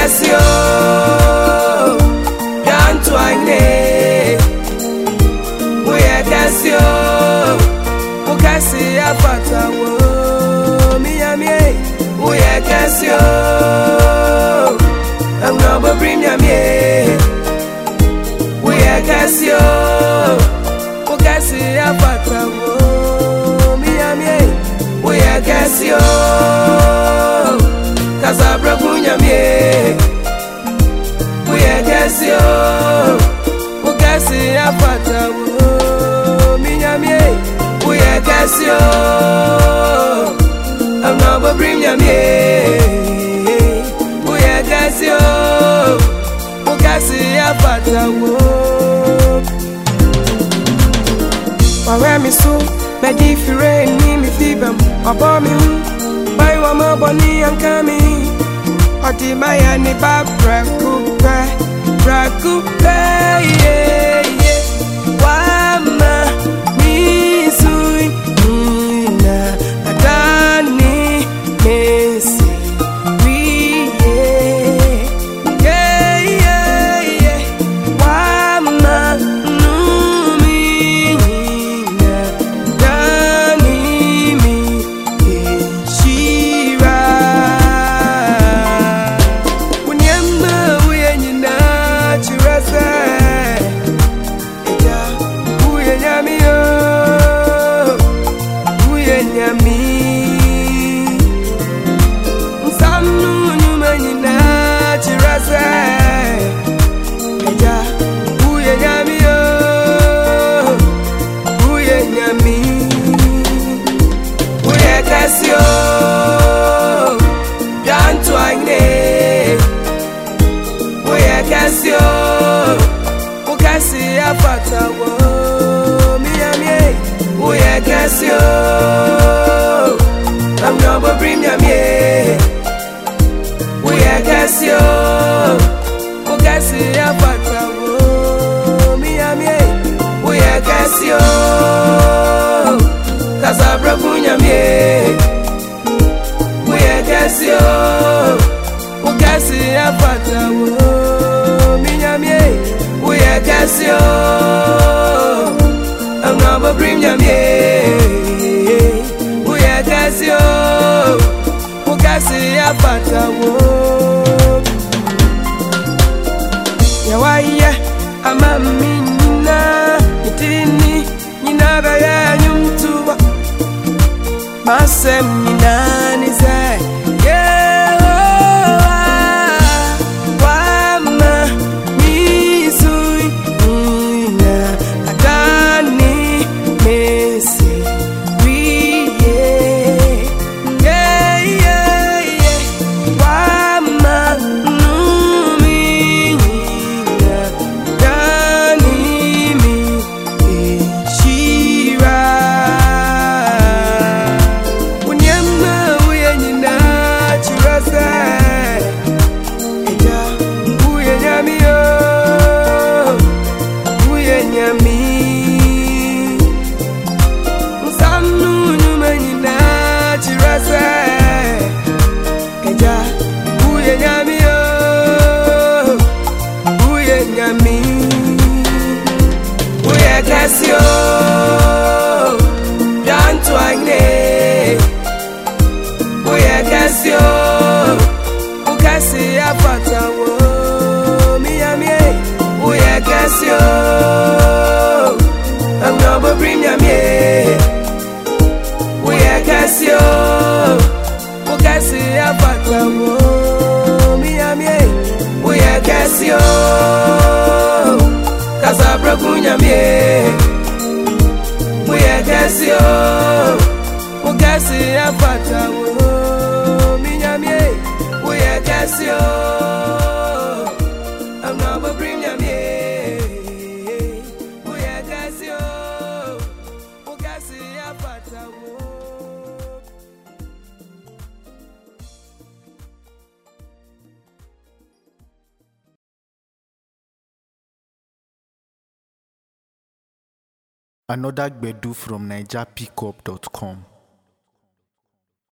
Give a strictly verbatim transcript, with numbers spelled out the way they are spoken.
Casio, Canto Agne, we are Casio, Ucasia Patawo, Miami, we are Casio, I'm not bring Yami, we are Casio, Ucasia Patawo, Miami, we are Casio. Casabra Punyame, we are Casio, Ucasi Apata, Minyame, we are Casio, I'm not bring Yame, we are Casio, Ucasi Apata, Where me so, Betty Fire, me fever, about me. By one more bonny and coming, or the Miami Babra Cooper, Bracupe, yeah, yeah. Wama, me, sweet, Nina, Adani, Messi, we, yeah, yeah, yeah. Wama, no, me, Nina, Adani, me. Casio, Canto Agne, we are Casio, Ucasia Patawo, Miami, we are Casio, I'm not bring Yami, we are Casio, Ucasia Patawo, Miami, we are Casio, Casabra Punyame. Casio, Ucasi Apata, Minyame, we are Casio, I'm not bring Yame, we are Casio, Ucasi Apata, Yawaya, Amamina, Itini, Yinaba, Yumtua, Masem, Nizai. Casio, Canto Agne, we are Casio, Ucasi Apata, Miami, we are Casio, I'm not bring Yami, we are Casio, Ucasi Apata, Miami, we are Casio, Casabra Punyame. We are Casio, Ucasi Apata, Minyame, we are Casio, I'm not bring Yami, we are Casio, Ucasi Apata. Another Gbedu from Niger Pickup dot com.